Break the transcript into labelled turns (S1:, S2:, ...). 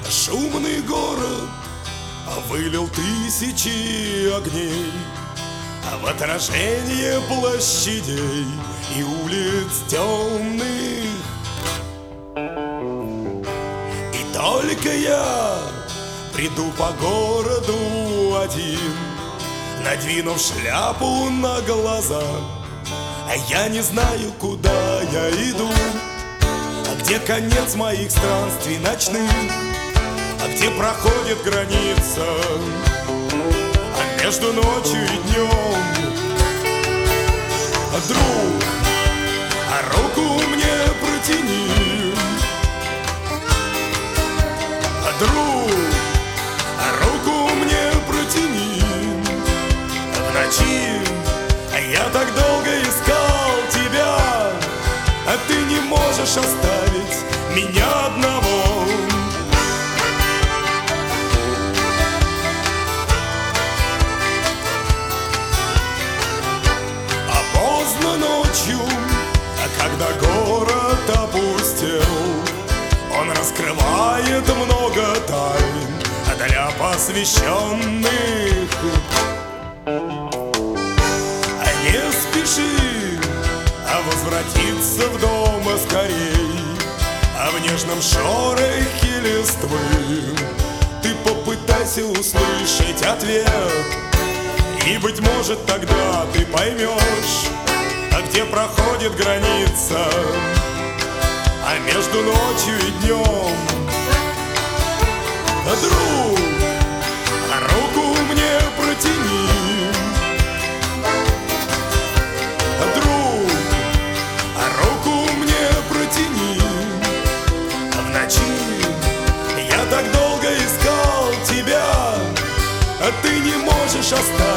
S1: Шумный город вылил тысячи огней в отражение площадей и улиц темных. И только я приду по городу один, надвинув шляпу на глаза, а я не знаю, куда я иду, где конец моих странствий ночных, где проходит граница между ночью и днем. Друг, руку мне протяни. Друг, руку мне протяни. В ночи я так долго искал тебя, а ты не можешь оставить меня одного. Ночью, когда город опустел, он раскрывает много тайн для посвященных. Не спеши возвратиться в дом скорей, в нежном шорохе листвы ты попытайся услышать ответ, и, быть может, тогда ты поймешь, где проходит граница между ночью и днем. Друг, руку мне протяни. Друг, руку мне протяни. В ночи я так долго искал тебя, а ты не можешь оставить